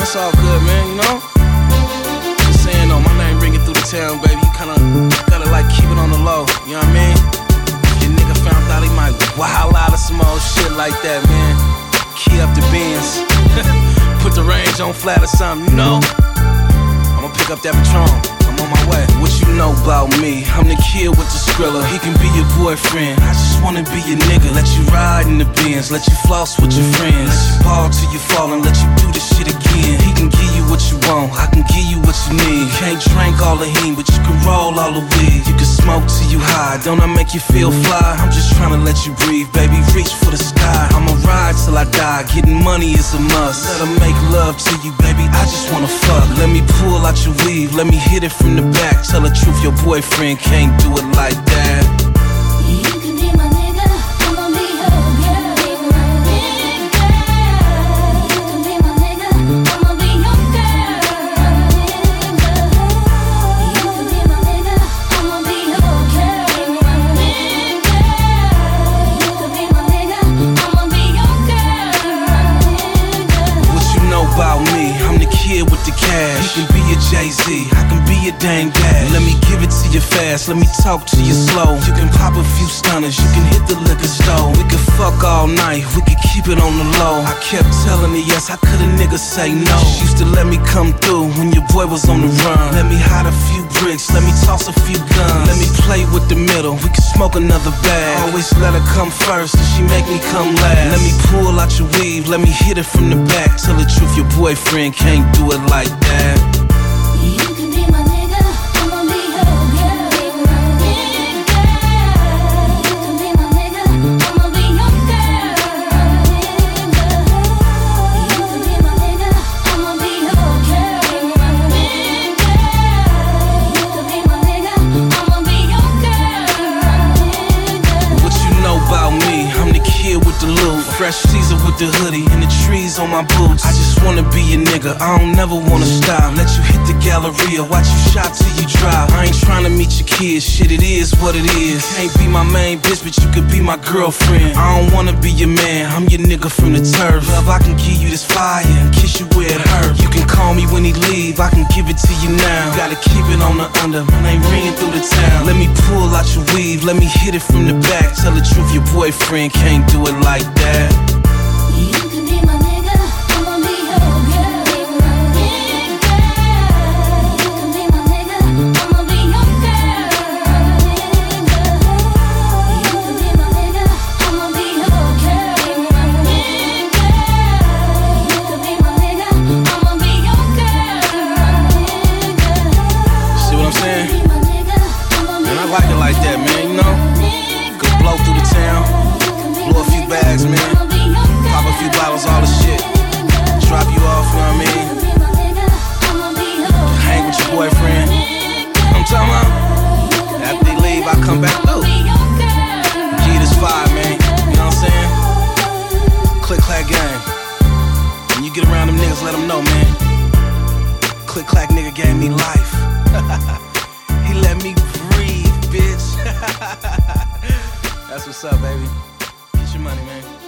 it's all good, man, you know? Just saying though, my name ringing through the town, baby. You kinda gotta like keep it on the low, you know what I mean? If your nigga found out, he might wild out of some old shit like that, man. Key up the Benz, put the range on flat or something, you know? I'ma pick up that Patron, I'm on my way. What you know about me? I'm the kid with the Skrilla. He can be your boyfriend, I just wanna be your nigga. Let you ride in the Benz, let you floss with your friends. Let you ball till you fall and let you do this shit again. He can give you what you want, I can give you what you need. Can't drink all the heme, but you can roll all the weed. You can smoke till you high, don't I make you feel fly? I'm just tryna let you breathe, baby, reach for the sky. I'ma ride till I die, getting money is a must. Let her make love to you, baby, I just wanna fuck. Let me pull out your weave, let me hit it from the back. Tell the truth, your boyfriend can't do it like that. You can be my nigga, I'ma be your girl. Be my nigga. You can be my nigga, I'ma be your girl. You can be my nigga, I'ma be your girl. Be my nigga. You can be my nigga, I'ma be your girl. What you know about me? I'm the kid with the cash. You can be a Jay-Z, I can be a Dame Dash. Let me give it to you fast, let me talk to you slow. You can pop a few stunners, you can hit the liquor store. We could fuck all night, we could keep it on the low. I kept telling her yes, how could a nigga say no? She used to let me come through when your boy was on the run. Let me hide a few bricks, let me toss a few guns. Let me play with the middle, we could smoke another bag. Always let her come first and she make me come last. Let me pull out your weave, let me hit it from the back. Tell the truth, your boyfriend can't do it like that. You can be my nigga, I'ma be your girl. Be my nigga. You can be my nigga, I'ma be your girl. You can be my nigga, I'ma be your girl. Be my nigga. You can be my nigga, I'ma be your girl. What you know about me? I'm the kid with the loot, fresh Caesar with the hoodie and the trees on my boots. I just wanna be a nigga, I don't never wanna stop. Let you hit the Galleria, watch you shop till you drop. I ain't tryna meet your kids, shit, it is what it is. Can't be my main bitch, but you could be my girlfriend. I don't wanna be your man, I'm your nigga from the turf. Love, I can give you this fire and kiss you where it hurt. You can call me when he leave, I can give it to you now. You gotta keep it on the under, my name ringing through the town. Let me pull out your weave, let me hit it from the back. Tell the truth, your boyfriend can't do it like that. You can be my nigga, I'ma be your girl. Be my nigga. You can be my nigga, I'ma be your girl. You can be my nigga, I'ma be your girl. Be my nigga. You can be my nigga, I'ma be your girl. See what I'm saying? Be my nigga, I'ma be Man, I like it like that, man, you know? Could blow through the town, blow a few bags, man. Pop a few bottles, all the shit. Drop you off, you know what I mean? Hang with your boyfriend. I'm talking about. After they leave, I come back through. Give you this vibe, man. You know what I'm saying? Click clack gang. When you get around them niggas, let them know, man. Click clack nigga gave me life. He let me breathe, bitch. That's what's up, baby. Get your money, man.